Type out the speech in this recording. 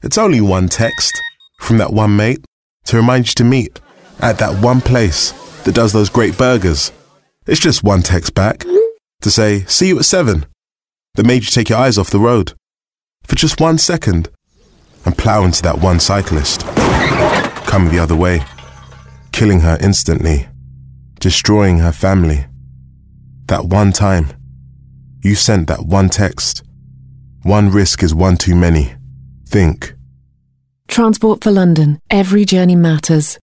It's only one text from that one mate to remind you to meet at that one place that does those great burgers. It's just one text back to say, see you at 7, that made you take your eyes off the road for just 1 second and plow into that one cyclist coming the other way, killing her instantly, destroying her family. That one time you sent that one text. One risk is one too many. Think. Transport for London. Every journey matters.